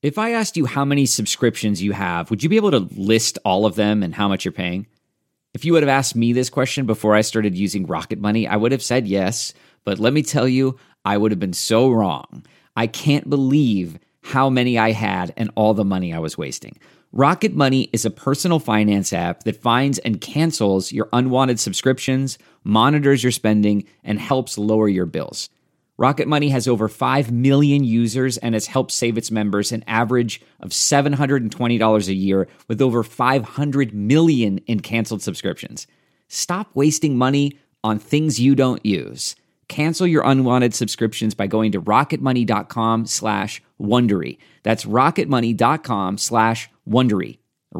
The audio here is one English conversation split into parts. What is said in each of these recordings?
If I asked you how many subscriptions you have, would you be able to list all of them and how much you're paying? If you would have asked me this question before I started using Rocket Money, I would have said yes, but let me tell you, I would have been so wrong. I can't believe how many I had and all the money I was wasting. Rocket Money is a personal finance app that finds and cancels your unwanted subscriptions, monitors your spending, and helps lower your bills. Rocket Money has over 5 million users and has helped save its members an average of $720 a year with over 500 million in canceled subscriptions. Stop wasting money on things you don't use. Cancel your unwanted subscriptions by going to rocketmoney.com/Wondery. That's rocketmoney.com/Wondery.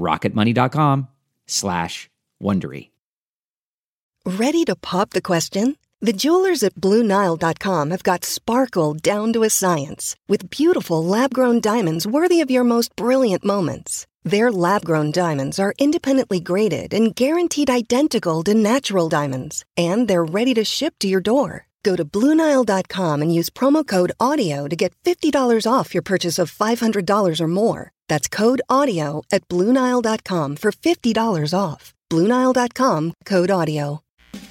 rocketmoney.com/Wondery. Ready to pop the question? The jewelers at BlueNile.com have got sparkle down to a science with beautiful lab-grown diamonds worthy of your most brilliant moments. Their lab-grown diamonds are independently graded and guaranteed identical to natural diamonds, and they're ready to ship to your door. Go to BlueNile.com and use promo code AUDIO to get $50 off your purchase of $500 or more. That's code AUDIO at BlueNile.com for $50 off. BlueNile.com, code AUDIO.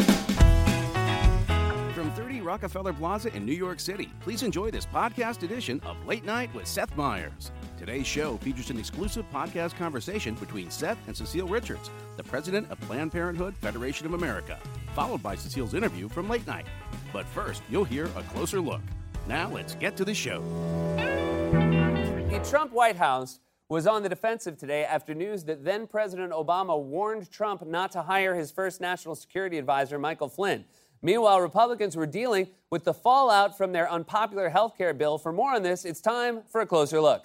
From 30 Rockefeller Plaza in New York City, please enjoy this podcast edition of Late Night with Seth Meyers. Today's show features an exclusive podcast conversation between Seth and Cecile Richards, the president of Planned Parenthood Federation of America, followed by Cecile's interview from Late Night. But first, you'll hear a closer look. Now let's get to the show. The Trump White House was on the defensive today after news that then-President Obama warned Trump not to hire his first national security advisor, Michael Flynn. Meanwhile, Republicans were dealing with the fallout from their unpopular health care bill. For more on this, it's time for a closer look.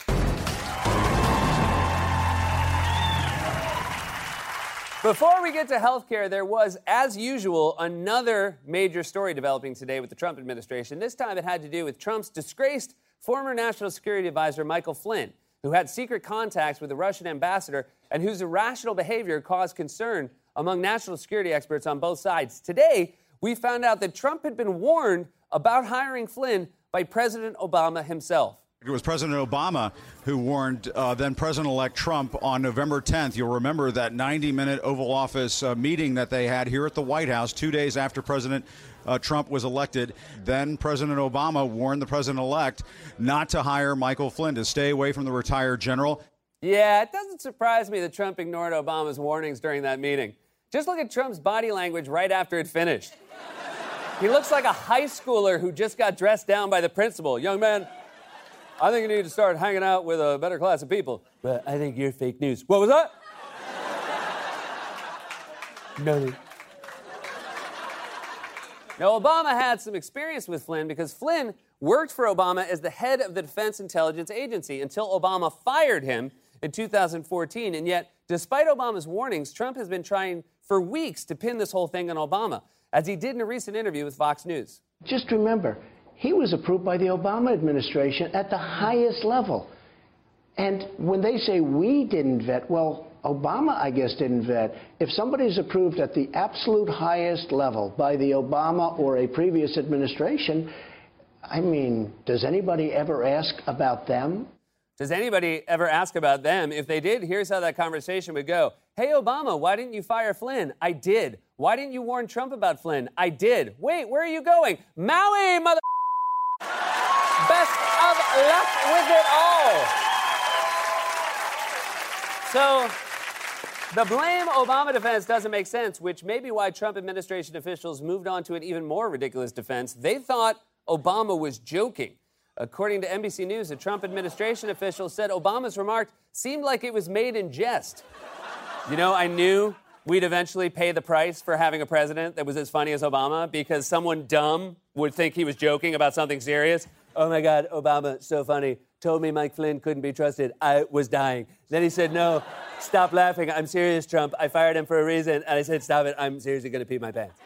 Before we get to health care, there was, as usual, another major story developing today with the Trump administration. This time it had to do with Trump's disgraced former national security advisor, Michael Flynn, who had secret contacts with the Russian ambassador and whose irrational behavior caused concern among national security experts on both sides. Today, we found out that Trump had been warned about hiring Flynn by President Obama himself. It was President Obama who warned then-President-elect Trump on November 10th. You'll remember that 90-minute Oval Office meeting that they had here at the White House 2 days after President Trump was elected. Then President Obama warned the president-elect not to hire Michael Flynn, to stay away from the retired general. Yeah, it doesn't surprise me that Trump ignored Obama's warnings during that meeting. Just look at Trump's body language right after it finished. He looks like a high schooler who just got dressed down by the principal. Young man, I think you need to start hanging out with a better class of people. But I think you're fake news. What was that? Nothing. Now, Obama had some experience with Flynn because Flynn worked for Obama as the head of the Defense Intelligence Agency until Obama fired him in 2014. And yet, despite Obama's warnings, Trump has been trying for weeks to pin this whole thing on Obama, as he did in a recent interview with Fox News. Just remember, he was approved by the Obama administration at the highest level. And when they say we didn't vet, well, Obama, I guess, didn't vet. If somebody's approved at the absolute highest level by the Obama or a previous administration, I mean, does anybody ever ask about them? Does anybody ever ask about them? If they did, here's how that conversation would go. Hey, Obama, why didn't you fire Flynn? I did. Why didn't you warn Trump about Flynn? I did. Wait, where are you going? Maui, mother... Best of luck with it all. So, the blame Obama defense doesn't make sense, which may be why Trump administration officials moved on to an even more ridiculous defense. They thought Obama was joking. According to NBC News, a Trump administration official said Obama's remark seemed like it was made in jest. You know, I knew we'd eventually pay the price for having a president that was as funny as Obama because someone dumb would think he was joking about something serious. Oh, my God, Obama, so funny. Told me Mike Flynn couldn't be trusted. I was dying. Then he said, no, stop laughing. I'm serious, Trump. I fired him for a reason. And I said, stop it. I'm seriously going to pee my pants.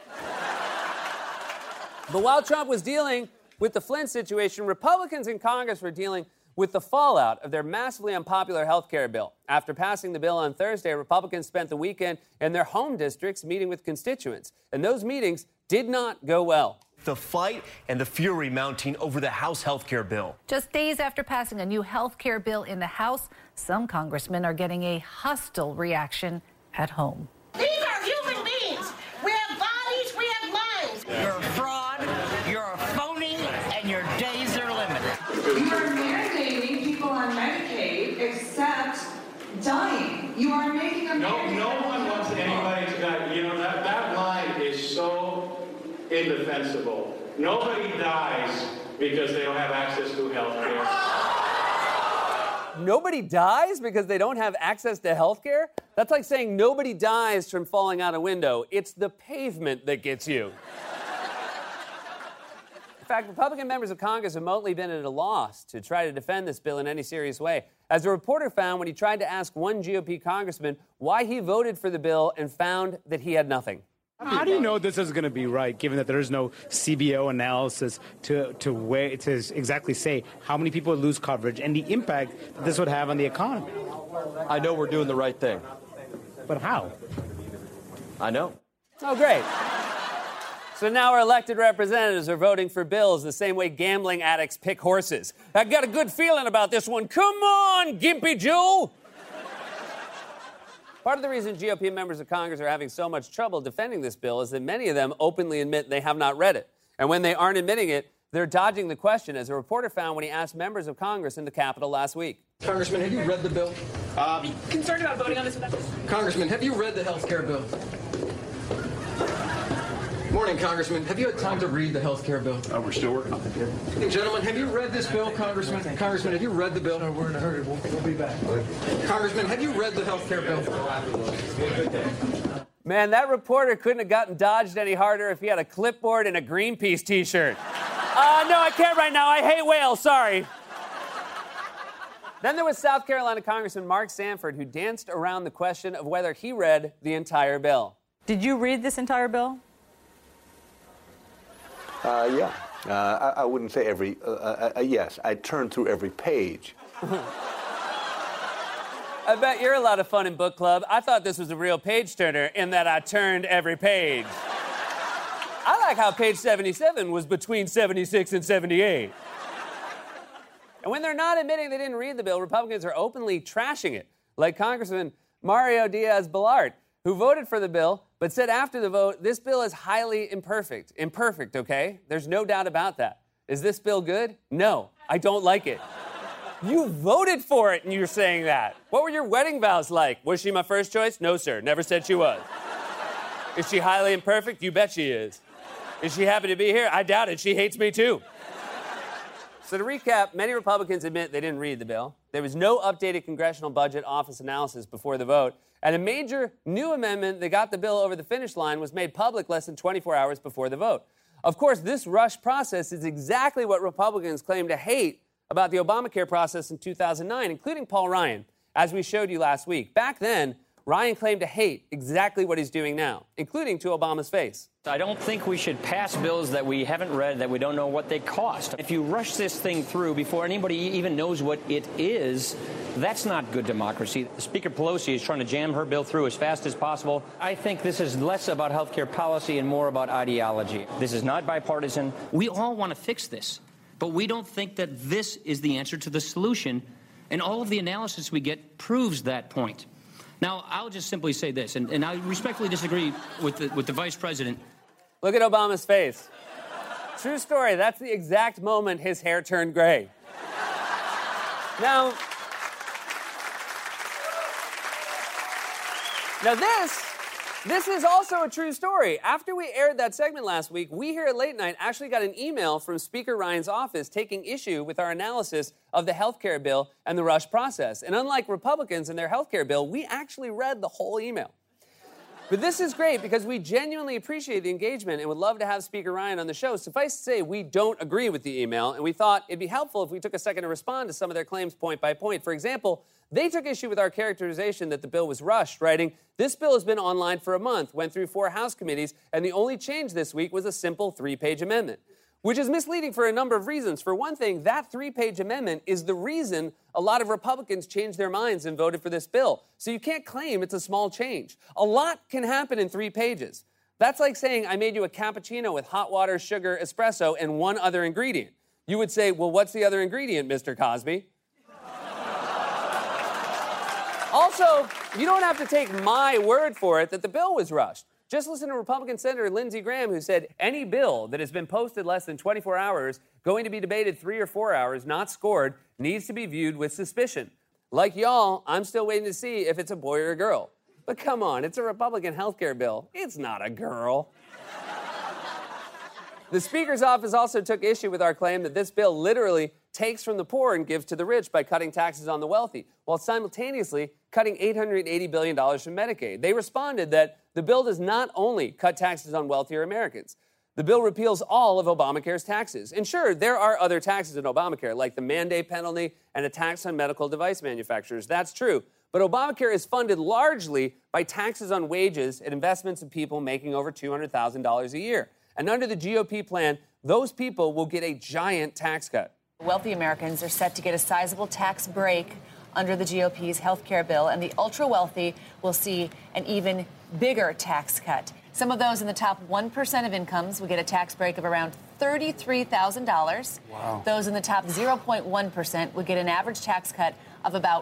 But while Trump was dealing with the Flynn situation, Republicans in Congress were dealing with the fallout of their massively unpopular health care bill. After passing the bill on Thursday, Republicans spent the weekend in their home districts meeting with constituents, and those meetings did not go well. The fight and the fury mounting over the House health care bill. Just days after passing a new health care bill in the House, some congressmen are getting a hostile reaction at home. These are human beings. We have bodies, we have minds. You're a fraud, you're a phony, and your days are limited. You are mandating people on Medicaid except dying. You are making Americans... No one wants anybody to die. You know, that line is so indefensible. Nobody dies because they don't have access to health care. Nobody dies because they don't have access to health care? That's like saying nobody dies from falling out a window. It's the pavement that gets you. In fact, Republican members of Congress have mostly been at a loss to try to defend this bill in any serious way, as a reporter found when he tried to ask one GOP congressman why he voted for the bill and found that he had nothing. How do you know this is going to be right, given that there is no CBO analysis to exactly say how many people would lose coverage and the impact that this would have on the economy? I know we're doing the right thing. But how? I know. Oh, great. So now our elected representatives are voting for bills the same way gambling addicts pick horses. I got a good feeling about this one. Come on, Gimpy Joe! Part of the reason GOP members of Congress are having so much trouble defending this bill is that many of them openly admit they have not read it. And when they aren't admitting it, they're dodging the question, as a reporter found when he asked members of Congress in the Capitol last week. Congressman, have you read the bill? Concerned about voting on this? Congressman, have you read the health care bill? Morning, Congressman. Have you had time to read the health care bill? We're still working on it. Hey, gentlemen, have you read this bill, Congressman? Congressman, have you read the bill? No, we're in a hurry. We'll be back. Congressman, have you read the health care bill? Man, that reporter couldn't have gotten dodged any harder if he had a clipboard and a Greenpeace t-shirt. No, I can't right now. I hate whales. Sorry. Then there was South Carolina Congressman Mark Sanford, who danced around the question of whether he read the entire bill. Did you read this entire bill? Yeah. I wouldn't say every, yes, I turned through every page. I bet you're a lot of fun in book club. I thought this was a real page turner in that I turned every page. I like how page 77 was between 76 and 78. And when they're not admitting they didn't read the bill, Republicans are openly trashing it, like Congressman Mario Diaz-Balart, who voted for the bill, but said after the vote, this bill is highly imperfect. Imperfect, okay? There's no doubt about that. Is this bill good? No, I don't like it. You voted for it and you're saying that. What were your wedding vows like? Was she my first choice? No, sir. Never said she was. Is she highly imperfect? You bet she is. Is she happy to be here? I doubt it. She hates me too. So to recap, many Republicans admit they didn't read the bill. There was no updated Congressional Budget Office analysis before the vote. And a major new amendment that got the bill over the finish line was made public less than 24 hours before the vote. Of course, this rush process is exactly what Republicans claim to hate about the Obamacare process in 2009, including Paul Ryan, as we showed you last week. Back then, Ryan claimed to hate exactly what he's doing now, including to Obama's face. I don't think we should pass bills that we haven't read, that we don't know what they cost. If you rush this thing through before anybody even knows what it is, that's not good democracy. Speaker Pelosi is trying to jam her bill through as fast as possible. I think this is less about health care policy and more about ideology. This is not bipartisan. We all want to fix this, but we don't think that this is the answer to the solution, and all of the analysis we get proves that point. Now, I'll just simply say this, and I respectfully disagree with the vice president. Look at Obama's face. True story, that's the exact moment his hair turned gray. Now this is also a true story. After we aired that segment last week, we here at Late Night actually got an email from Speaker Ryan's office taking issue with our analysis of the health care bill and the rush process. And unlike Republicans and their health care bill, we actually read the whole email. But this is great because we genuinely appreciate the engagement and would love to have Speaker Ryan on the show. Suffice to say, we don't agree with the email, and we thought it'd be helpful if we took a second to respond to some of their claims point by point. For example, they took issue with our characterization that the bill was rushed, writing, "This bill has been online for a month, went through 4 House committees, and the only change this week was a simple 3-page amendment." which is misleading for a number of reasons. For one thing, that 3-page amendment is the reason a lot of Republicans changed their minds and voted for this bill. So you can't claim it's a small change. A lot can happen in 3 pages. That's like saying I made you a cappuccino with hot water, sugar, espresso, and one other ingredient. You would say, well, what's the other ingredient, Mr. Cosby? Also, you don't have to take my word for it that the bill was rushed. Just listen to Republican Senator Lindsey Graham, who said any bill that has been posted less than 24 hours, going to be debated 3 or 4 hours, not scored, needs to be viewed with suspicion. Like y'all, I'm still waiting to see if it's a boy or a girl. But come on, it's a Republican health care bill. It's not a girl. The Speaker's office also took issue with our claim that this bill literally takes from the poor and gives to the rich by cutting taxes on the wealthy, while simultaneously cutting $880 billion from Medicaid. They responded that the bill does not only cut taxes on wealthier Americans. The bill repeals all of Obamacare's taxes. And sure, there are other taxes in Obamacare, like the mandate penalty and a tax on medical device manufacturers. That's true. But Obamacare is funded largely by taxes on wages and investments of people making over $200,000 a year. And under the GOP plan, those people will get a giant tax cut. Wealthy Americans are set to get a sizable tax break under the GOP's health care bill, and the ultra-wealthy will see an even bigger tax cut. Some of those in the top 1% of incomes will get a tax break of around $33,000. Wow. Those in the top 0.1% would get an average tax cut of about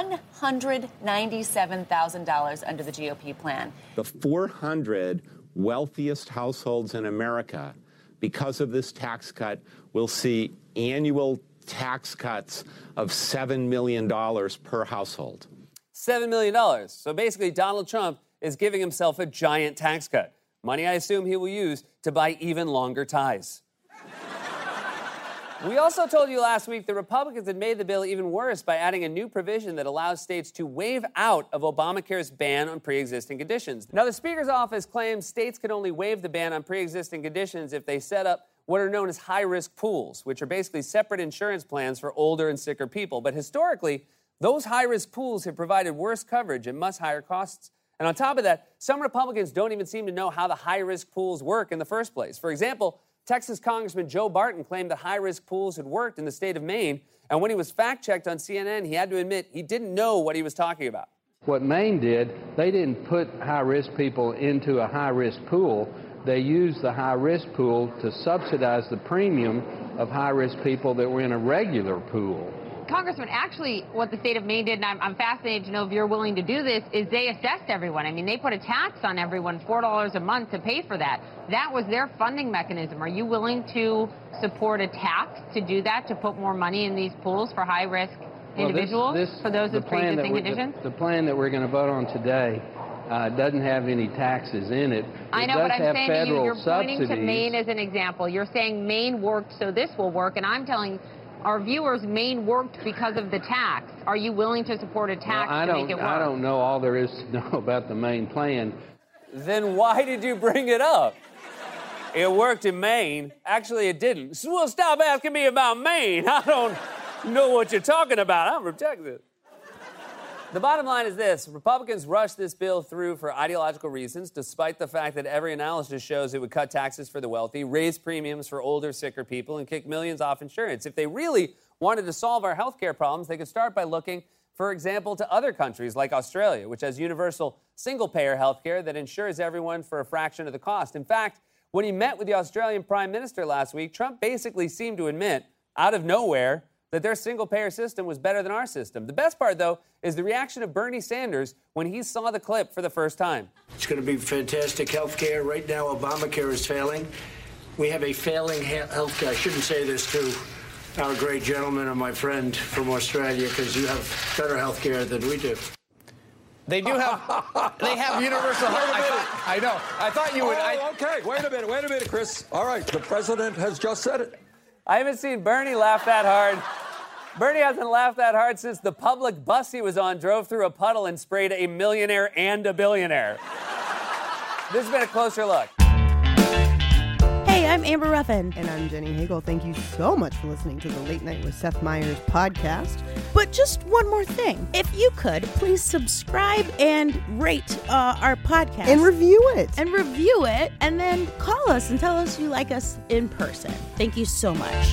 $197,000 under the GOP plan. The 400 wealthiest households in America, because of this tax cut, will see annual tax cuts of $7 million per household. $7 million. So basically, Donald Trump is giving himself a giant tax cut. Money I assume he will use to buy even longer ties. We also told you last week the Republicans had made the bill even worse by adding a new provision that allows states to waive out of Obamacare's ban on pre-existing conditions. Now, the Speaker's office claims states can only waive the ban on pre-existing conditions if they set up what are known as high-risk pools, which are basically separate insurance plans for older and sicker people. But historically, those high-risk pools have provided worse coverage at much higher costs. And on top of that, some Republicans don't even seem to know how the high-risk pools work in the first place. For example, Texas Congressman Joe Barton claimed that high-risk pools had worked in the state of Maine, and when he was fact-checked on CNN, he had to admit he didn't know what he was talking about. What Maine did, they didn't put high-risk people into a high-risk pool. They used the high-risk pool to subsidize the premium of high-risk people that were in a regular pool. Congressman, actually, what the state of Maine did, and I'm fascinated to know if you're willing to do this, is they assessed everyone. I mean, they put a tax on everyone, $4 a month to pay for that. That was their funding mechanism. Are you willing to support a tax to do that, to put more money in these pools for high-risk individuals, for those with pre-existing conditions? The plan that we're going to vote on today doesn't have any taxes in it. I know, but I'm saying to you, you're subsidies. pointing to Maine as an example. You're saying Maine worked, so this will work, and I'm telling our viewers, Maine worked because of the tax. Are you willing to support a tax to make it work? I don't know all there is to know about the Maine plan. Then why did you bring it up? It worked in Maine. Actually, it didn't. Well, stop asking me about Maine. I don't know what you're talking about. I'm from Texas. The bottom line is this. Republicans rushed this bill through for ideological reasons, despite the fact that every analysis shows it would cut taxes for the wealthy, raise premiums for older, sicker people, and kick millions off insurance. If they really wanted to solve our health care problems, they could start by looking, for example, to other countries like Australia, which has universal single-payer health care that insures everyone for a fraction of the cost. In fact, when he met with the Australian Prime Minister last week, Trump basically seemed to admit, out of nowhere, that their single-payer system was better than our system. The best part, though, is the reaction of Bernie Sanders when he saw the clip for the first time. It's going to be fantastic health care. Right now, Obamacare is failing. We have a failing health care. I shouldn't say this to our great gentleman and my friend from Australia, because you have better health care than we do. They do have, they have universal health. I know. I thought you would. Okay, wait a minute, Chris. All right, the president has just said it. I haven't seen Bernie laugh that hard. Bernie hasn't laughed that hard since the public bus he was on drove through a puddle and sprayed a millionaire and a billionaire. This has been a closer look. Hey, I'm Amber Ruffin. And I'm Jenny Hagel. Thank you so much for listening to the Late Night with Seth Meyers podcast. But just one more thing. If you could, please subscribe and rate our podcast. And review it. And then call us and tell us you like us in person. Thank you so much.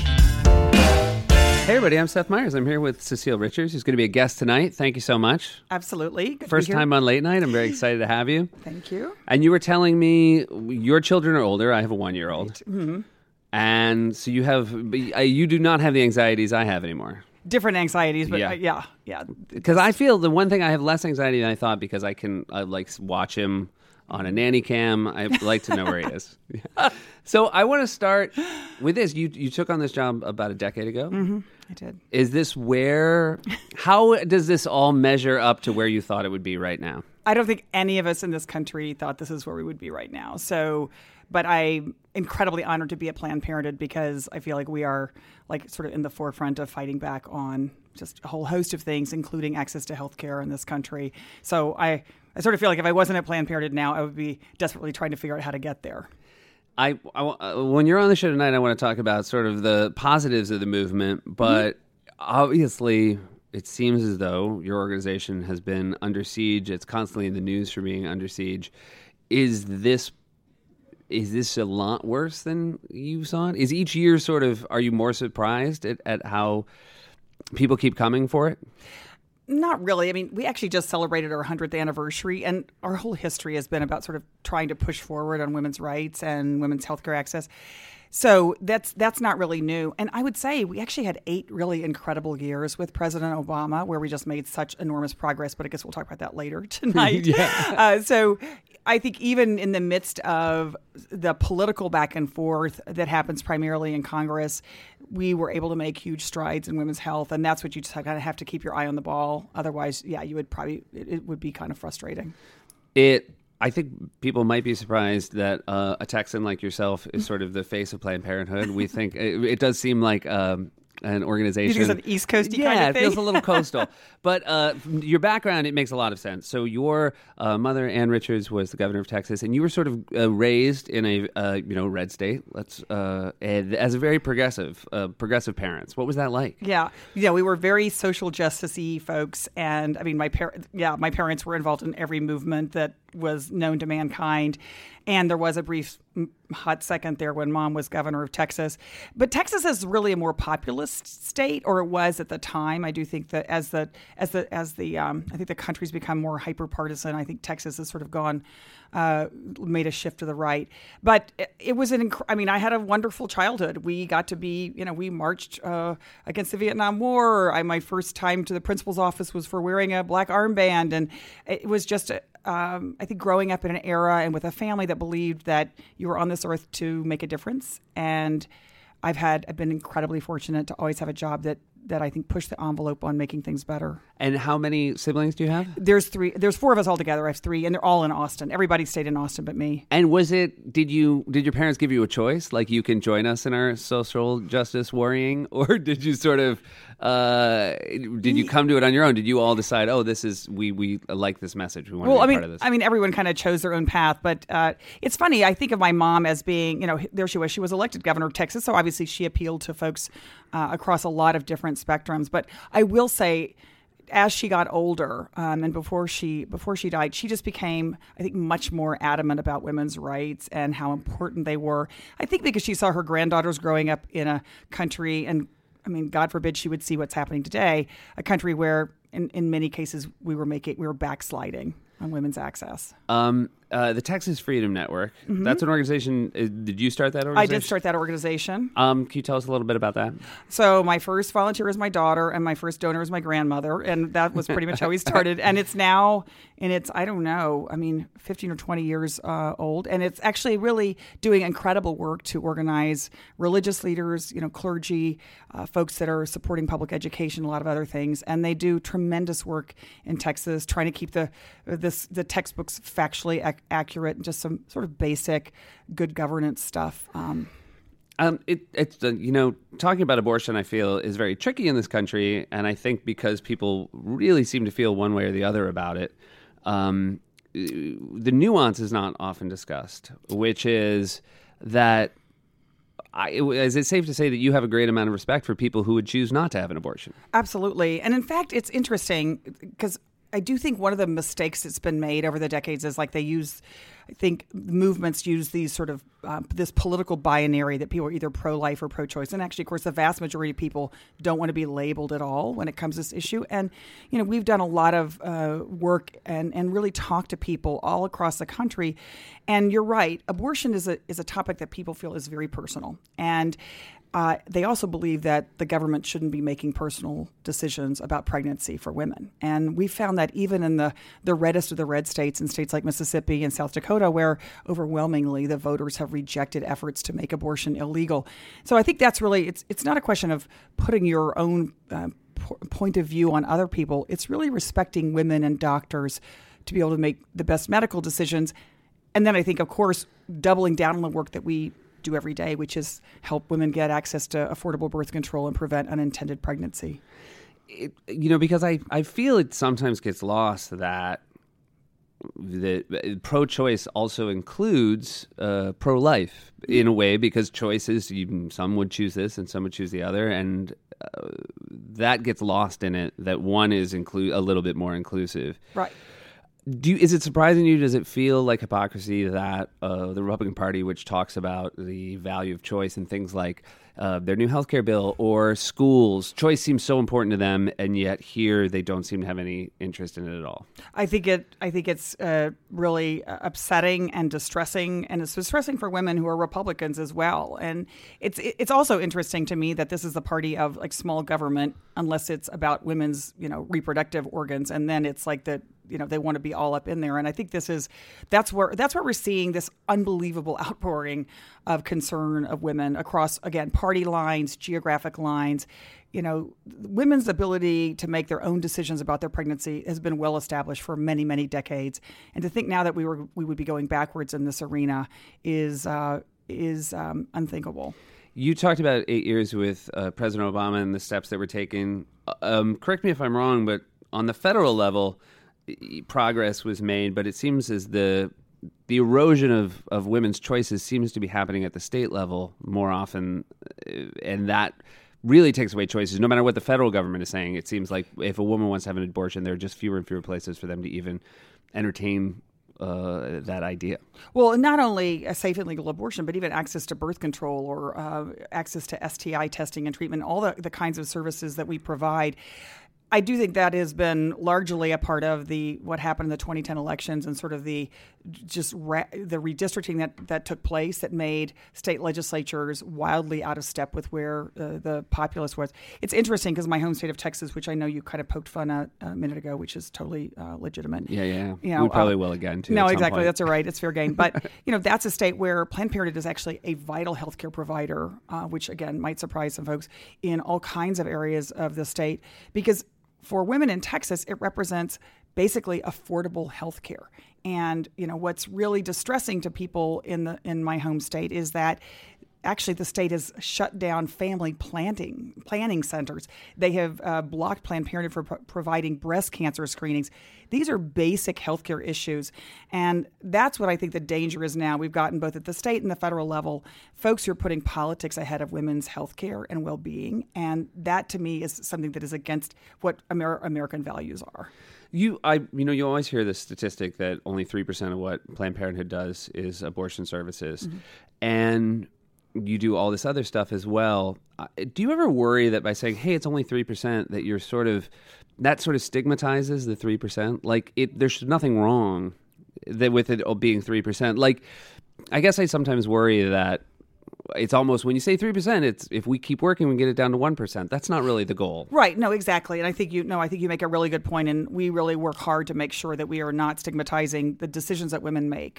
Hey, everybody, I'm Seth Meyers. I'm here with Cecile Richards, who's going to be a guest tonight. Thank you so much. Absolutely. Good First time on Late Night. I'm very excited to have you. Thank you. And you were telling me your children are older. I have a 1-year-old. Right. Mm-hmm. And so you do not have the anxieties I have anymore. Different anxieties, but yeah. Because I feel the one thing I have less anxiety than I thought because I like watch him on a nanny cam. I like to know where he is. So I want to start with this. You took on this job about a decade ago. Mm-hmm. I did. Is this how does this all measure up to where you thought it would be right now? I don't think any of us in this country thought this is where we would be right now. So, but I'm incredibly honored to be at Planned Parenthood because I feel like we are like sort of in the forefront of fighting back on just a whole host of things, including access to health care in this country. So I sort of feel like if I wasn't at Planned Parenthood now, I would be desperately trying to figure out how to get there. When you're on the show tonight, I want to talk about sort of the positives of the movement, but obviously it seems as though your organization has been under siege. It's constantly in the news for being under siege. Is this a lot worse than you saw it? Is each year sort of, are you more surprised at how people keep coming for it? Not really. I mean, we actually just celebrated our 100th anniversary, and our whole history has been about sort of trying to push forward on women's rights and women's healthcare access. So that's not really new. And I would say we actually had 8 really incredible years with President Obama where we just made such enormous progress, but I guess we'll talk about that later tonight. So I think even in the midst of the political back and forth that happens primarily in Congress, we were able to make huge strides in women's health. And that's what you just kind of have to keep your eye on the ball. Otherwise, you would it would be kind of frustrating. I think people might be surprised that a Texan like yourself is sort of the face of Planned Parenthood. We think it does seem like an organization. You think it's an East Coasty kind of thing? Yeah, it feels a little coastal. But your background, it makes a lot of sense. So your mother, Ann Richards, was the governor of Texas, and you were sort of raised in a red state. As a very progressive parents. What was that like? Yeah, we were very social justice-y folks, and I mean, my parents were involved in every movement that was known to mankind. And there was a brief hot second there when Mom was governor of Texas. But Texas is really a more populist state, or it was at the time. I do think that as the I think the country's become more hyper partisan. I think Texas has sort of made a shift to the right. But it was I had a wonderful childhood. We got to be, we marched against the Vietnam War. My first time to the principal's office was for wearing a black armband, and it was just I think growing up in an era and with a family that believed that you were on this earth to make a difference. And I've been incredibly fortunate to always have a job that I think pushed the envelope on making things better. And how many siblings do you have? There's 3. There's 4 of us all together. I have 3, and they're all in Austin. Everybody stayed in Austin but me. And did your parents give you a choice? Like, you can join us in our social justice worrying? Or did you sort of, did you come to it on your own? Did you all decide, we like this message, we want to be part of this? I mean, everyone kind of chose their own path, but it's funny. I think of my mom as being, there she was. She was elected governor of Texas, so obviously she appealed to folks across a lot of different spectrums. But I will say, as she got older, and before she died, she just became, I think, much more adamant about women's rights and how important they were. I think because she saw her granddaughters growing up in a country, and I mean, God forbid she would see what's happening today, a country where, in many cases, we were backsliding on women's access. The Texas Freedom Network, that's an organization. Did you start that organization? I did start that organization. Can you tell us a little bit about that? So my first volunteer is my daughter, and my first donor is my grandmother, and that was pretty much how we started. And it's now, I don't know, 15 or 20 years old, and it's actually really doing incredible work to organize religious leaders, clergy, folks that are supporting public education, a lot of other things, and they do tremendous work in Texas, trying to keep the textbooks factually accurate and just some sort of basic good governance stuff. It's talking about abortion, I feel, is very tricky in this country, and I think because people really seem to feel one way or the other about it, the nuance is not often discussed, which is that is it safe to say that you have a great amount of respect for people who would choose not to have an abortion? Absolutely. And in fact, it's interesting because I do think one of the mistakes that's been made over the decades is like I think movements use these sort of this political binary that people are either pro-life or pro-choice. And actually, of course, the vast majority of people don't want to be labeled at all when it comes to this issue. And, we've done a lot of work and really talked to people all across the country. And you're right, abortion is a topic that people feel is very personal. And they also believe that the government shouldn't be making personal decisions about pregnancy for women. And we found that even in the reddest of the red states, in states like Mississippi and South Dakota, where overwhelmingly the voters have rejected efforts to make abortion illegal. So I think that's really, it's not a question of putting your own point of view on other people. It's really respecting women and doctors to be able to make the best medical decisions. And then I think, of course, doubling down on the work that we do every day, which is help women get access to affordable birth control and prevent unintended pregnancy. Because I feel it sometimes gets lost that the pro-choice also includes pro-life in a way, because choices, some would choose this and some would choose the other, and that gets lost in it, that one is a little bit more inclusive. Right. Is it surprising to you? Does it feel like hypocrisy that the Republican Party, which talks about the value of choice and things like their new healthcare bill or schools, choice seems so important to them, and yet here they don't seem to have any interest in it at all? I think it's really upsetting and distressing, and it's distressing for women who are Republicans as well. And it's also interesting to me that this is the party of like small government, unless it's about women's reproductive organs, and then it's like the they want to be all up in there. And I think that's where we're seeing this unbelievable outpouring of concern of women across, again, party lines, geographic lines. Women's ability to make their own decisions about their pregnancy has been well established for many, many decades. And to think now that we would be going backwards in this arena is unthinkable. You talked about 8 years with President Obama and the steps that were taken. Correct me if I'm wrong, but on the federal level, progress was made, but it seems as the erosion of women's choices seems to be happening at the state level more often, and that really takes away choices. No matter what the federal government is saying, it seems like if a woman wants to have an abortion, there are just fewer and fewer places for them to even entertain that idea. Well, not only a safe and legal abortion, but even access to birth control or access to STI testing and treatment, all the kinds of services that we provide. I do think that has been largely a part of what happened in the 2010 elections and sort of the redistricting that took place that made state legislatures wildly out of step with where the populace was. It's interesting because my home state of Texas, which I know you kind of poked fun at a minute ago, which is totally legitimate. Yeah. We probably will again, too. No, exactly. That's all right. It's fair game. But, that's a state where Planned Parenthood is actually a vital healthcare provider, which, again, might surprise some folks in all kinds of areas of the state, because for women in Texas, it represents basically affordable health care. And, what's really distressing to people in my home state is that actually the state has shut down family planning centers. They have blocked Planned Parenthood for providing breast cancer screenings. These are basic healthcare issues. And that's what I think the danger is now. We've gotten both at the state and the federal level, folks who are putting politics ahead of women's healthcare and well-being. And that, to me, is something that is against what American values are. You always hear the statistic that only 3% of what Planned Parenthood does is abortion services. Mm-hmm. And you do all this other stuff as well. Do you ever worry that by saying, hey, it's only 3%, that you're that sort of stigmatizes the 3%? Like, there's nothing wrong with it being 3%. Like, I guess I sometimes worry that it's almost, when you say 3%, it's if we keep working, we can get it down to 1%. That's not really the goal. Right. No, exactly. And I think you make a really good point, and we really work hard to make sure that we are not stigmatizing the decisions that women make.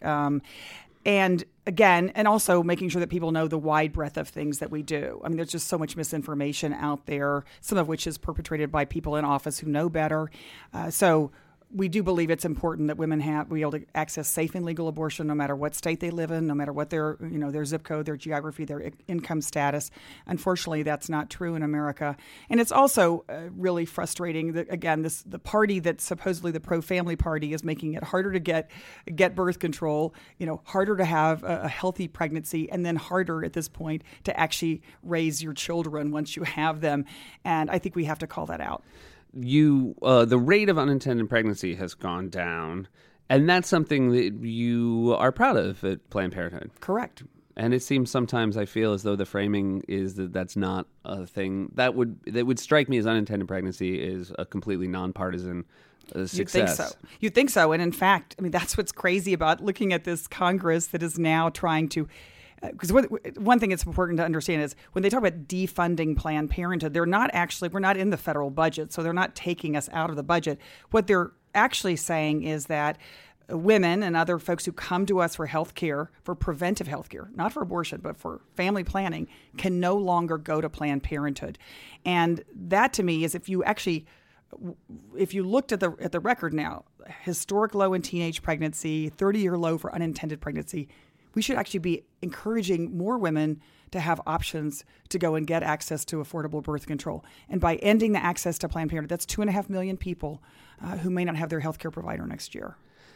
And again, and also making sure that people know the wide breadth of things that we do. I mean, there's just so much misinformation out there, some of which is perpetrated by people in office who know better. So we do believe it's important that women be able to access safe and legal abortion no matter what state they live in, no matter what their zip code, their geography, their income status. Unfortunately, that's not true in America. And it's also really frustrating that, again, the party that's supposedly the pro-family party is making it harder to get birth control, harder to have a healthy pregnancy, and then harder at this point to actually raise your children once you have them. And I think we have to call that out. The rate of unintended pregnancy has gone down, and that's something that you are proud of at Planned Parenthood. Correct. And it seems sometimes I feel as though the framing is that that's not a thing that would strike me as unintended pregnancy is a completely nonpartisan success. You'd think so. And in fact, I mean, that's what's crazy about looking at this Congress that is now trying to. Because one thing it's important to understand is when they talk about defunding Planned Parenthood, we're not in the federal budget, so they're not taking us out of the budget. What they're actually saying is that women and other folks who come to us for health care, for preventive health care, not for abortion, but for family planning, can no longer go to Planned Parenthood. And that to me is if you looked at the record now, historic low in teenage pregnancy, 30-year low for unintended pregnancy, we should actually be encouraging more women to have options to go and get access to affordable birth control. And by ending the access to Planned Parenthood, that's 2.5 million people who may not have their health care provider next year.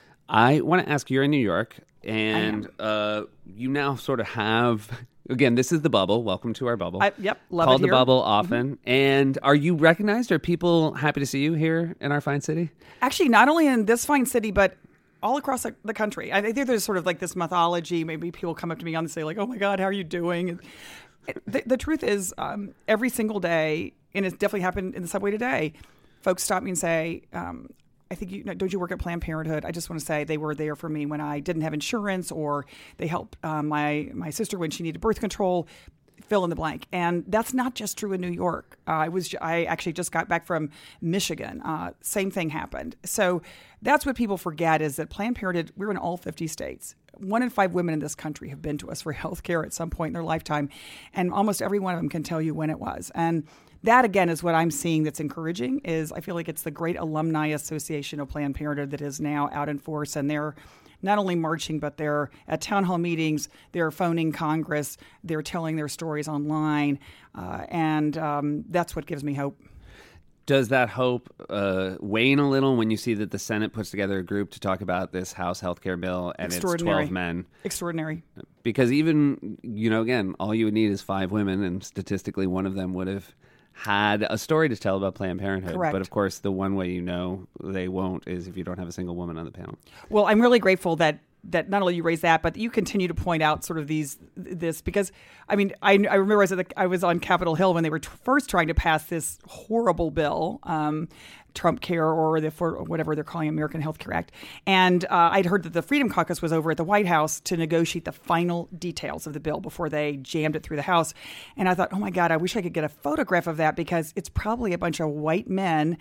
I want to ask, you're in New York, and you now sort of have, again, this is the bubble. Welcome to our bubble. Love it Called here. the bubble often. Mm-hmm. And are you recognized? Are people happy to see you here in our fine city? Actually, not only in this fine city, but all across the country. I think there's sort of like this mythology. Maybe people come up to me and say like, oh my God, how are you doing? The truth is every single day, and it's definitely happened in the subway today, folks stop me and say, I think don't you work at Planned Parenthood? I just want to say they were there for me when I didn't have insurance, or they helped my sister when she needed birth control. Fill in the blank. And that's not just true in New York. I actually just got back from Michigan. Same thing happened. So that's what people forget is that Planned Parenthood, we're in all 50 states. 1 in 5 women in this country have been to us for health care at some point in their lifetime. And almost every one of them can tell you when it was. And that, again, is what I'm seeing that's encouraging is I feel like it's the great alumni association of Planned Parenthood that is now out in force. And they're not only marching, but they're at town hall meetings, they're phoning Congress, they're telling their stories online, and that's what gives me hope. Does that hope wane a little when you see that the Senate puts together a group to talk about this House health care bill and it's 12 men? Extraordinary. Because even, again, all you would need is 5 women, and statistically one of them would have had a story to tell about Planned Parenthood. Correct. But of course, the one way they won't is if you don't have a single woman on the panel. Well, I'm really grateful that not only you raise that, but you continue to point out sort of this because, I mean, I remember I was on Capitol Hill when they were first trying to pass this horrible bill, Trump Care or whatever they're calling American Health Care Act. And I'd heard that the Freedom Caucus was over at the White House to negotiate the final details of the bill before they jammed it through the House. And I thought, oh my God, I wish I could get a photograph of that because it's probably a bunch of white men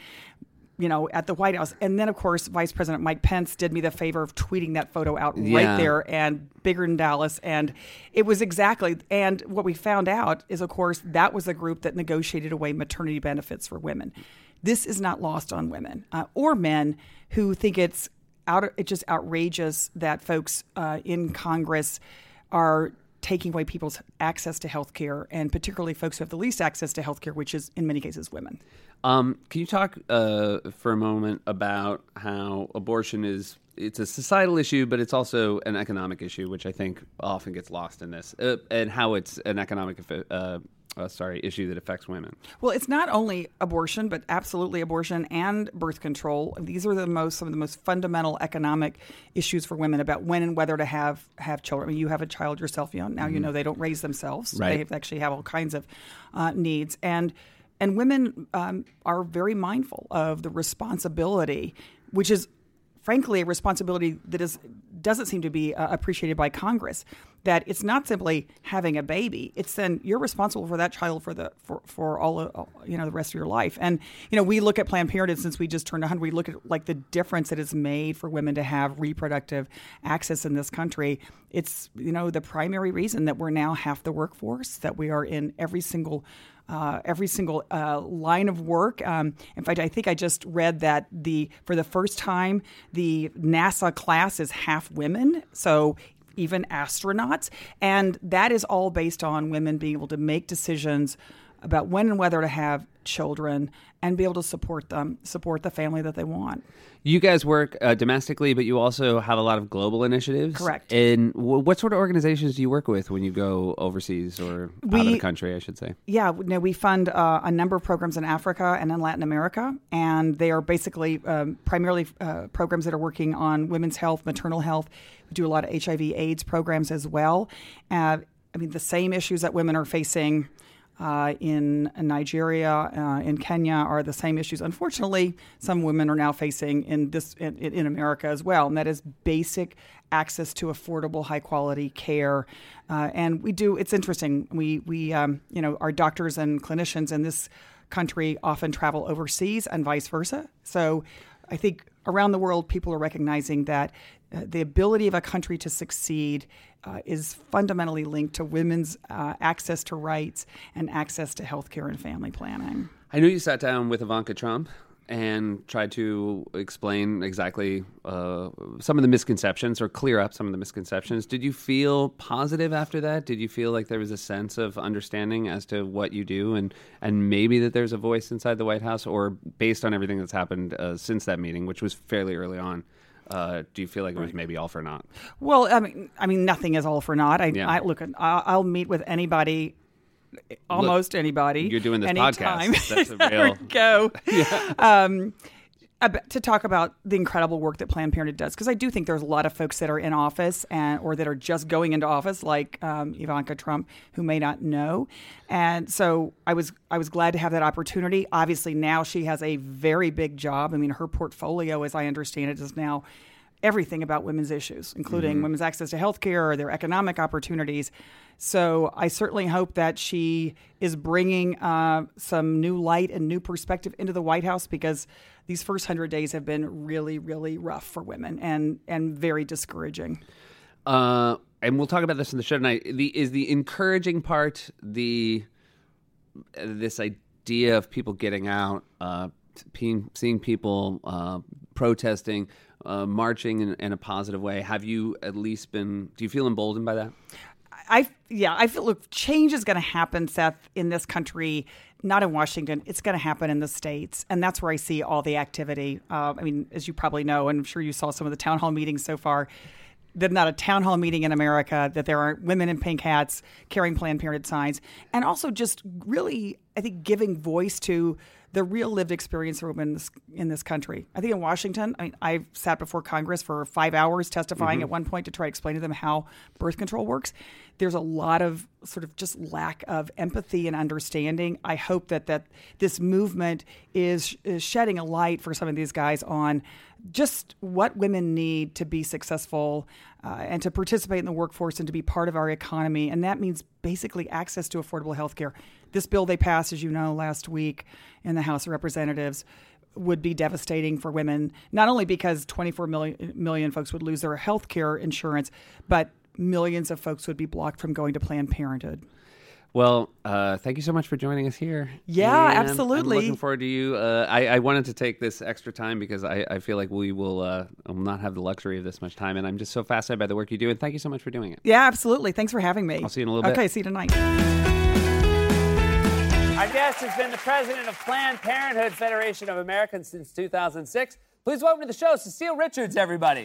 at the White House. And then, of course, Vice President Mike Pence did me the favor of tweeting that photo out right there and bigger than Dallas. And it was exactly, and what we found out is, of course, that was the group that negotiated away maternity benefits for women. This is not lost on women or men who think it's just outrageous that folks in Congress are taking away people's access to health care, and particularly folks who have the least access to health care, which is in many cases women. Can you talk for a moment about how abortion it's a societal issue, but it's also an economic issue, which I think often gets lost in this, and how it's an economic issue that affects women? Well, it's not only abortion, but absolutely abortion and birth control. These are some of the most fundamental economic issues for women about when and whether to have children. I mean, you have a child yourself, now you know they don't raise themselves. Right. They actually have all kinds of needs. And women are very mindful of the responsibility, which is frankly a responsibility that doesn't seem to be appreciated by Congress. That it's not simply having a baby; it's then you're responsible for that child for all the rest of your life. And we look at Planned Parenthood since we just turned 100. We look at like the difference that it's made for women to have reproductive access in this country. It's the primary reason that we're now half the workforce, that we are in every single every single line of work. In fact, I think I just read that for the first time, the NASA class is half women. So even astronauts. And that is all based on women being able to make decisions about when and whether to have children and be able to support the family that they want. You guys work domestically, but you also have a lot of global initiatives. Correct. And what sort of organizations do you work with when you go overseas or out of the country, I should say? Yeah, no, we fund a number of programs in Africa and in Latin America, and they are basically primarily programs that are working on women's health, maternal health. We do a lot of HIV/AIDS programs as well. I mean, the same issues that women are facing in Nigeria, in Kenya, are the same issues. Unfortunately, some women are now facing in America as well, and that is basic access to affordable, high-quality care. And we do. It's interesting. We our doctors and clinicians in this country often travel overseas, and vice versa. So, I think around the world, people are recognizing that the ability of a country to succeed is fundamentally linked to women's access to rights and access to health care and family planning. I know you sat down with Ivanka Trump and tried to explain exactly some of the misconceptions or clear up some of the misconceptions. Did you feel positive after that? Did you feel like there was a sense of understanding as to what you do and maybe that there's a voice inside the White House? Or based on everything that's happened since that meeting, which was fairly early on, do you feel like it was maybe all for naught? Well, I mean, nothing is all for naught. I'll meet with anybody, almost anybody. You're doing this anytime. podcast. That's a there real. we go. Yeah. To talk about the incredible work that Planned Parenthood does, because I do think there's a lot of folks that are in office or that are just going into office, like Ivanka Trump, who may not know. And so I was glad to have that opportunity. Obviously, now she has a very big job. I mean, her portfolio, as I understand it, is now everything about women's issues, including women's access to health care, their economic opportunities. So I certainly hope that she is bringing some new light and new perspective into the White House, because these first 100 days have been really, really rough for women and very discouraging. And we'll talk about this in the show tonight. Is the encouraging part this idea of people getting out, seeing people protesting, marching in a positive way? Have you at least do you feel emboldened by that? I feel, look, change is going to happen, Seth, in this country, not in Washington. It's going to happen in the states. And that's where I see all the activity. I mean, as you probably know, and I'm sure you saw some of the town hall meetings so far, there's not a town hall meeting in America that there aren't women in pink hats carrying Planned Parenthood signs. And also just really, I think, giving voice to the real lived experience of women in this country. I think in Washington, I sat before Congress for 5 hours testifying at one point to try to explain to them how birth control works. There's a lot of sort of just lack of empathy and understanding. I hope that this movement is shedding a light for some of these guys on just what women need to be successful and to participate in the workforce and to be part of our economy. And that means basically access to affordable health care. This bill they passed, as you know, last week in the House of Representatives would be devastating for women, not only because 24 million folks would lose their health care insurance, but millions of folks would be blocked from going to Planned Parenthood. Well, thank you so much for joining us here. Yeah, and absolutely. I'm looking forward to you. I wanted to take this extra time because I feel like we will not have the luxury of this much time, and I'm just so fascinated by the work you do, and thank you so much for doing it. Yeah, absolutely. Thanks for having me. I'll see you in a little bit. Okay, see you tonight. Our guest has been the president of Planned Parenthood Federation of Americans since 2006. Please welcome to the show, Cecile Richards, everybody.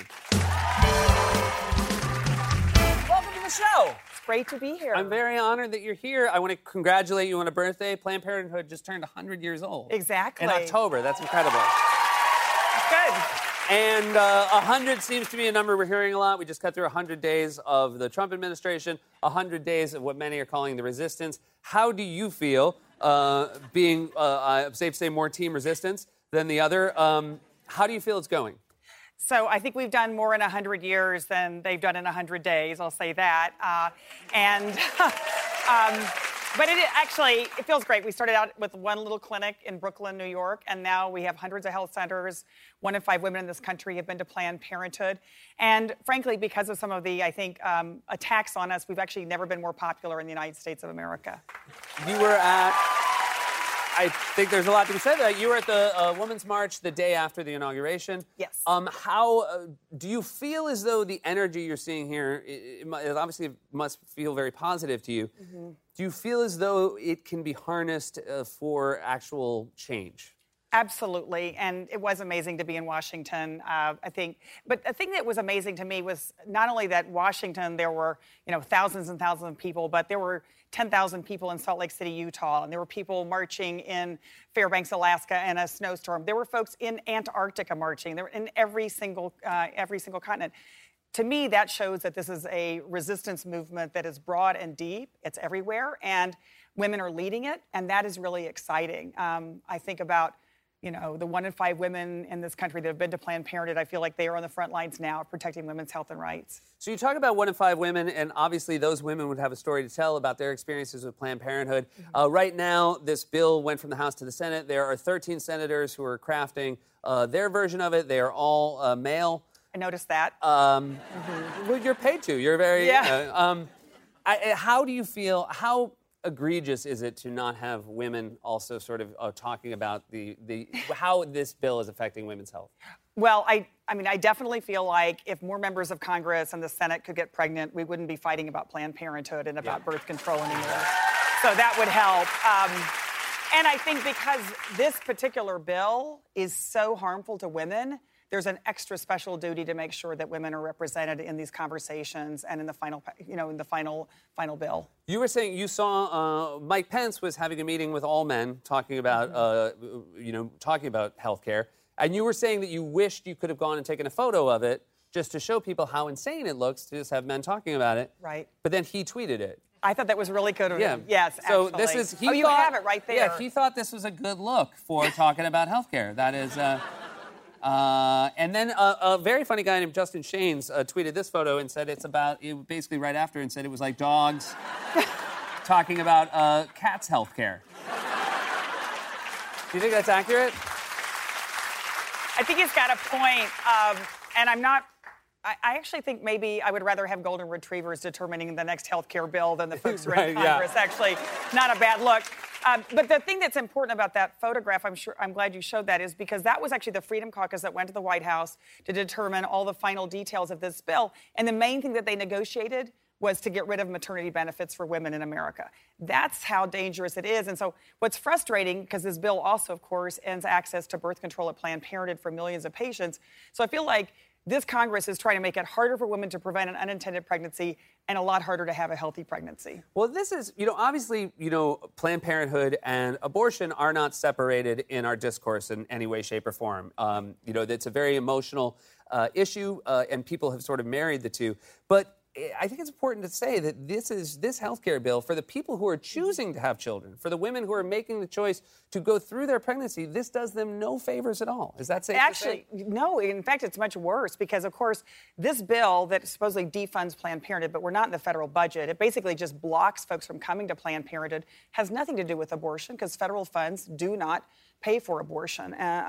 Welcome to the show. It's great to be here. I'm very honored that you're here. I want to congratulate you on a birthday. Planned Parenthood just turned 100 years old. Exactly. In October. That's incredible. That's good. And 100 seems to be a number we're hearing a lot. We just cut through 100 days of the Trump administration, 100 days of what many are calling the resistance. How do you feel being, safe to say, more team resistance than the other? How do you feel it's going? So I think we've done more in 100 years than they've done in 100 days. I'll say that. But it feels great. We started out with one little clinic in Brooklyn, New York, and now we have hundreds of health centers. 1 in 5 women in this country have been to Planned Parenthood. And frankly, because of some of the, attacks on us, we've actually never been more popular in the United States of America. You were at I think there's a lot to be said. You were at the Women's March the day after the inauguration. Yes. How do you feel as though the energy you're seeing here, it obviously must feel very positive to you. Mm-hmm. Do you feel as though it can be harnessed for actual change? Absolutely, and it was amazing to be in Washington, I think. But the thing that was amazing to me was not only that Washington, there were, thousands and thousands of people, but there were 10,000 people in Salt Lake City, Utah, and there were people marching in Fairbanks, Alaska, in a snowstorm. There were folks in Antarctica marching. There were in every single continent. To me, that shows that this is a resistance movement that is broad and deep. It's everywhere, and women are leading it, and that is really exciting. I think about the 1 in 5 women in this country that have been to Planned Parenthood. I feel like they are on the front lines now protecting women's health and rights. So you talk about 1 in 5 women, and obviously those women would have a story to tell about their experiences with Planned Parenthood. Mm-hmm. Right now, this bill went from the House to the Senate. There are 13 senators who are crafting their version of it. They are all male. I noticed that. Well, you're paid to. You're very... Yeah. How do you feel... How egregious is it to not have women also sort of talking about how this bill is affecting women's health? Well, I definitely feel like if more members of Congress and the Senate could get pregnant, we wouldn't be fighting about Planned Parenthood and about birth control anymore. So that would help. And I think because this particular bill is so harmful to women, there's an extra special duty to make sure that women are represented in these conversations and in the final, in the final bill. You were saying you saw Mike Pence was having a meeting with all men talking about, talking about health care. And you were saying that you wished you could have gone and taken a photo of it just to show people how insane it looks to just have men talking about it. Right. But then he tweeted it. I thought that was really good of him. Yeah. Yes, so actually. this is... you have it right there. Yeah, he thought this was a good look for talking about health care. That is... and then a very funny guy named Justin Shanes tweeted this photo and said basically right after, and said it was like dogs talking about cats' health care. Do you think that's accurate? I think he's got a point, and I actually think maybe I would rather have golden retrievers determining the next health care bill than the folks who are in Congress. Yeah. Actually, not a bad look. But the thing that's important about that photograph, I'm glad you showed that, is because that was actually the Freedom Caucus that went to the White House to determine all the final details of this bill. And the main thing that they negotiated was to get rid of maternity benefits for women in America. That's how dangerous it is. And so what's frustrating, because this bill also, of course, ends access to birth control at Planned Parenthood for millions of patients. So I feel like this Congress is trying to make it harder for women to prevent an unintended pregnancy and a lot harder to have a healthy pregnancy. Well, this is, obviously, Planned Parenthood and abortion are not separated in our discourse in any way, shape, or form. It's a very emotional issue, and people have sort of married the two. But I think it's important to say that this healthcare bill for the people who are choosing to have children, for the women who are making the choice to go through their pregnancy, this does them no favors at all. Is that safe to say? No. In fact, it's much worse because, of course, this bill that supposedly defunds Planned Parenthood, but we're not in the federal budget, it basically just blocks folks from coming to Planned Parenthood, has nothing to do with abortion because federal funds do not pay for abortion.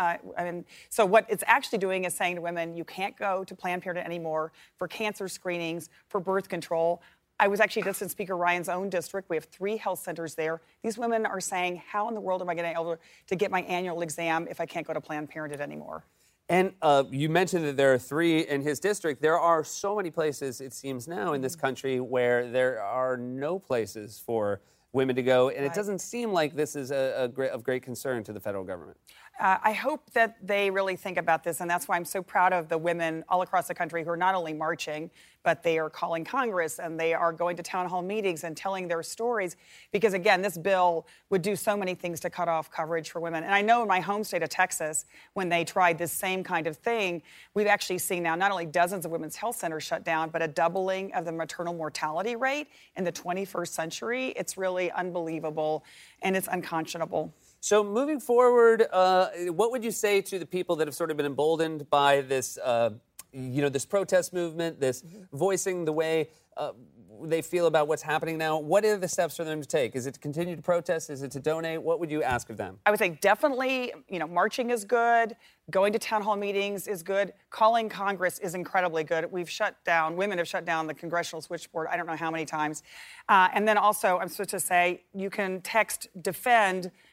So what it's actually doing is saying to women, you can't go to Planned Parenthood anymore for cancer screenings, for birth control. I was actually just in Speaker Ryan's own district. We have 3 health centers there. These women are saying, how in the world am I going to be able to get my annual exam if I can't go to Planned Parenthood anymore? And you mentioned that there are 3 in his district. There are so many places, it seems now, in this country where there are no places for women to go, and it doesn't seem like this is of great concern to the federal government. I hope that they really think about this, and that's why I'm so proud of the women all across the country who are not only marching, but they are calling Congress, and they are going to town hall meetings and telling their stories, because, again, this bill would do so many things to cut off coverage for women. And I know in my home state of Texas, when they tried this same kind of thing, we've actually seen now not only dozens of women's health centers shut down, but a doubling of the maternal mortality rate in the 21st century. It's really unbelievable, and it's unconscionable. So moving forward, what would you say to the people that have sort of been emboldened by this, this protest movement, this voicing the way they feel about what's happening now? What are the steps for them to take? Is it to continue to protest? Is it to donate? What would you ask of them? I would say definitely, marching is good. Going to town hall meetings is good. Calling Congress is incredibly good. Women have shut down the congressional switchboard I don't know how many times. And then also, I'm supposed to say, you can text DEFEND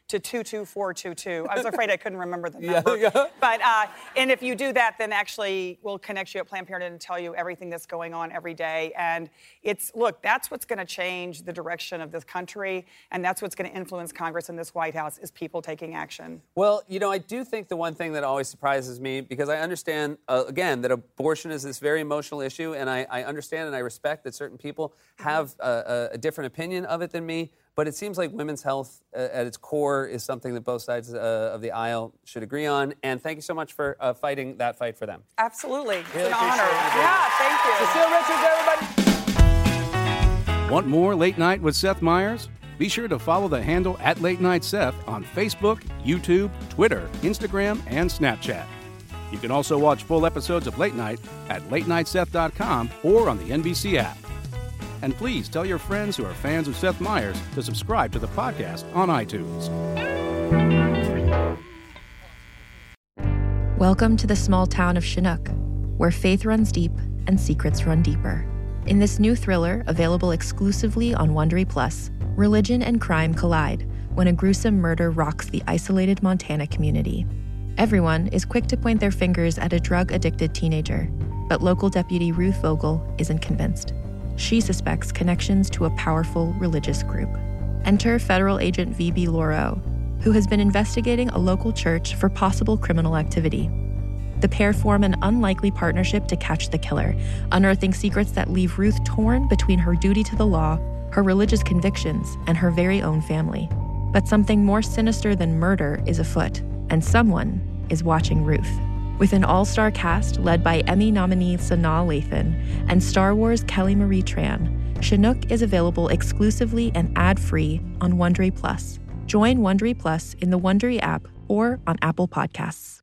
to 22422. I was afraid I couldn't remember the number. But, and if you do that, then actually we'll connect you at Planned Parenthood and tell you everything that's going on every day. And look, that's what's going to change the direction of this country, and that's what's going to influence Congress and this White House is people taking action. Well, I do think the one thing that always surprises me, because I understand, again, that abortion is this very emotional issue, and I understand and I respect that certain people have a different opinion of it than me, but it seems like women's health at its core is something that both sides of the aisle should agree on. And thank you so much for fighting that fight for them. Absolutely. It's Really an honor. appreciate it. Yeah, thank you. Cecile Richards, everybody. Want more Late Night with Seth Meyers? Be sure to follow the handle @LateNightSeth on Facebook, YouTube, Twitter, Instagram, and Snapchat. You can also watch full episodes of Late Night at LateNightSeth.com or on the NBC app. And please tell your friends who are fans of Seth Meyers to subscribe to the podcast on iTunes. Welcome to the small town of Chinook, where faith runs deep and secrets run deeper. In this new thriller, available exclusively on Wondery Plus, religion and crime collide when a gruesome murder rocks the isolated Montana community. Everyone is quick to point their fingers at a drug-addicted teenager, but local deputy Ruth Vogel isn't convinced. She suspects connections to a powerful religious group. Enter federal agent V.B. Lauro, who has been investigating a local church for possible criminal activity. The pair form an unlikely partnership to catch the killer, unearthing secrets that leave Ruth torn between her duty to the law, her religious convictions, and her very own family. But something more sinister than murder is afoot, and someone is watching Ruth. With an all-star cast led by Emmy nominee Sanaa Lathan and Star Wars Kelly Marie Tran, Chinook is available exclusively and ad-free on Wondery Plus. Join Wondery Plus in the Wondery app or on Apple Podcasts.